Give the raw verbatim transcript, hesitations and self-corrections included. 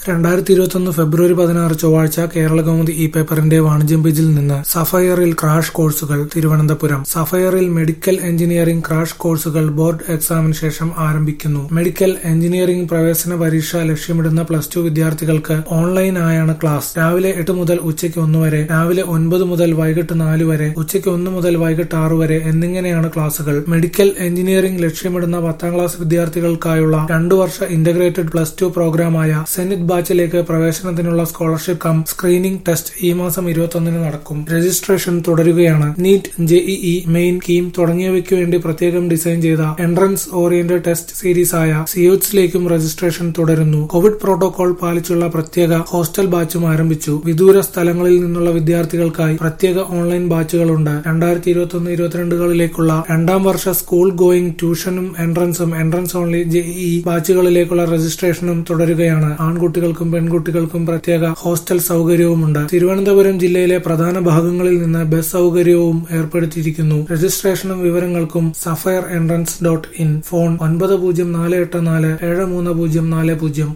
രണ്ടായിരത്തി ഇരുപത്തിയൊന്ന് ഫെബ്രുവരി പതിനാറ് ചൊവ്വാഴ്ച കേരളകൗമുദി ഇ പേപ്പറിന്റെ വാണിജ്യം പേജിൽ നിന്ന് സഫയറിൽ ക്രാഷ് കോഴ്സുകൾ തിരുവനന്തപുരം. സഫയറിൽ മെഡിക്കൽ എഞ്ചിനീയറിംഗ് ക്രാഷ് കോഴ്സുകൾ ബോർഡ് എക്സാമിന് ശേഷം ആരംഭിക്കുന്നു. മെഡിക്കൽ എഞ്ചിനീയറിംഗ് പ്രവേശന പരീക്ഷ ലക്ഷ്യമിടുന്ന പ്ലസ് ടു വിദ്യാർത്ഥികൾക്ക് ഓൺലൈനായാണ് ക്ലാസ്. രാവിലെ എട്ട് മുതൽ ഉച്ചയ്ക്ക് ഒന്ന് വരെ, രാവിലെ ഒൻപത് മുതൽ വൈകിട്ട് നാല് വരെ, ഉച്ചയ്ക്ക് ഒന്ന് മുതൽ വൈകിട്ട് ആറ് വരെ എന്നിങ്ങനെയാണ് ക്ലാസുകൾ. മെഡിക്കൽ എഞ്ചിനീയറിംഗ് ലക്ഷ്യമിടുന്ന പത്താം ക്ലാസ് വിദ്യാർത്ഥികൾക്കായുള്ള രണ്ടു വർഷ ഇന്റഗ്രേറ്റഡ് പ്ലസ് ടു പ്രോഗ്രാമായ സെനിറ്റ് ബാച്ചിലേക്ക് പ്രവേശനത്തിനുള്ള സ്കോളർഷിപ്പ് കം സ്ക്രീനിംഗ് ടെസ്റ്റ് ഈ മാസം ഇരുപത്തൊന്നിന് നടക്കും. രജിസ്ട്രേഷൻ തുടരുകയാണ്. നീറ്റ്, ജെഇഇ, മെയിൻ, കീം തുടങ്ങിയവയ്ക്കു വേണ്ടി പ്രത്യേകം ഡിസൈൻ ചെയ്ത എൻട്രൻസ് ഓറിയന്റഡ് ടെസ്റ്റ് സീരീസായ സിയോട്സിലേക്കും രജിസ്ട്രേഷൻ തുടരുന്നു. കോവിഡ് പ്രോട്ടോകോൾ പാലിച്ചുള്ള പ്രത്യേക ഹോസ്റ്റൽ ബാച്ചും ആരംഭിച്ചു. വിദൂര സ്ഥലങ്ങളിൽ നിന്നുള്ള വിദ്യാർത്ഥികൾക്കായി പ്രത്യേക ഓൺലൈൻ ബാച്ചുകളുണ്ട്. രണ്ടായിരത്തി ഇരുപത്തിയൊന്ന് ഇരുപത്തിരണ്ടുകളിലേക്കുള്ള രണ്ടാം വർഷ സ്കൂൾ ഗോയിങ് ട്യൂഷനും എൻട്രൻസും എൻട്രൻസ് ഓൺലി ജെഇഇ ബാച്ചുകളിലേക്കുള്ള രജിസ്ട്രേഷനും തുടരുകയാണ്. ആൺകുട്ടികൾക്കും പെൺകുട്ടികൾക്കും പ്രത്യേക ഹോസ്റ്റൽ സൗകര്യവുമുണ്ട്. തിരുവനന്തപുരം ജില്ലയിലെ പ്രധാന ഭാഗങ്ങളിൽ നിന്ന് ബസ് സൗകര്യവും ഏർപ്പെടുത്തിയിരിക്കുന്നു. രജിസ്ട്രേഷനും വിവരങ്ങൾക്കും Sapphire entrance dot in. Phone ഒൻപത് പൂജ്യം നാല് എട്ട് നാല് ഏഴ് മൂന്ന് പൂജ്യം നാല് പൂജ്യം.